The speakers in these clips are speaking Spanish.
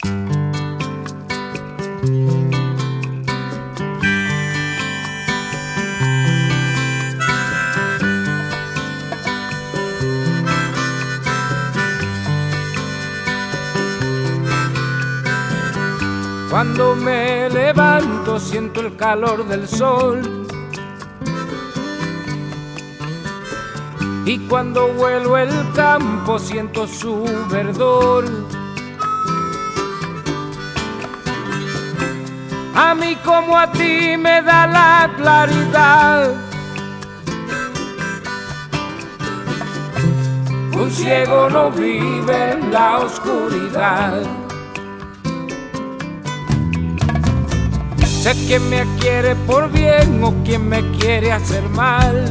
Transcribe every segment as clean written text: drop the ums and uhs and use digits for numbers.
Cuando me levanto siento el calor del sol, y cuando vuelo el campo siento su verdor. A mí como a ti me da la claridad. Un ciego no vive en la oscuridad. Sé quién me quiere por bien o quién me quiere hacer mal.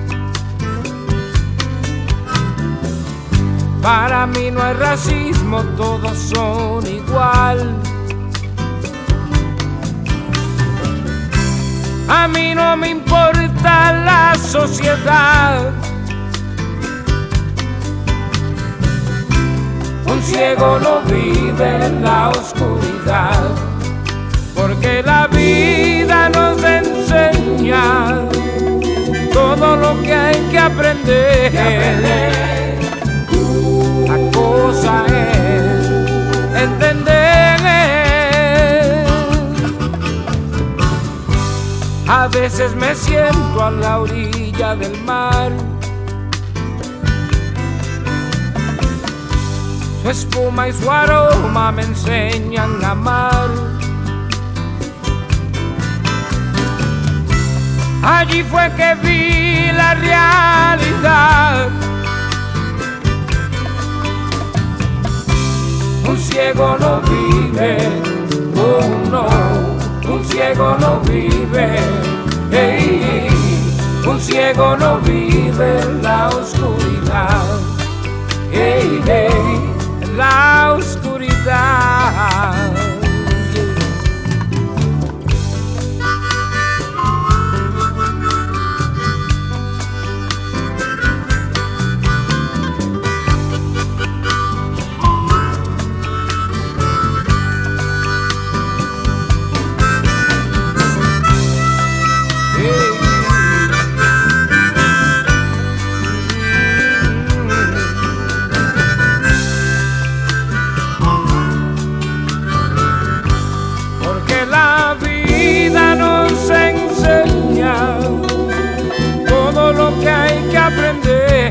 Para mí no hay racismo, todos son igual. A mí no me importa la sociedad. Un ciego no vive en la oscuridad, porque la vida nos enseña todo lo que hay que aprender. La cosa es entender. A veces me siento a la orilla del mar. Su espuma y su aroma me enseñan a amar. Allí fue que vi la realidad. Un ciego no vive, oh no, un ciego no vive, hey, un ciego no vive en la oscuridad, hey, hey, en la oscuridad. Todo lo que hay que aprender.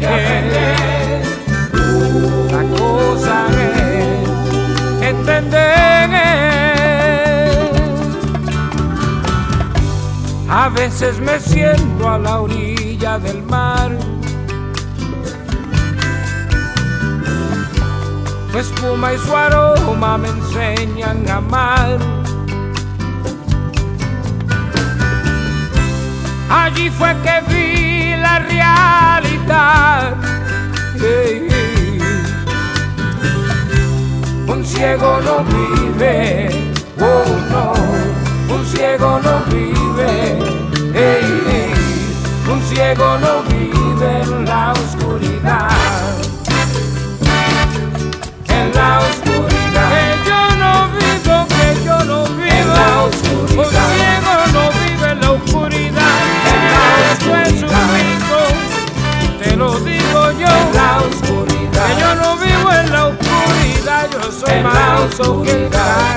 La cosa es entender. A veces me siento a la orilla del mar. Su espuma y su aroma me enseñan a amar. Allí fue que vi la realidad. Hey, hey. Un ciego no vive, oh no, un ciego no vive, hey, hey. Un ciego no vive en la oscuridad. En la oscuridad. Que yo no vivo, que yo no vivo. En la oscuridad. Un ciego no vive en la oscuridad. Eso es un mito, te lo digo yo. En la oscuridad. Que yo no vivo en la oscuridad, yo soy más que el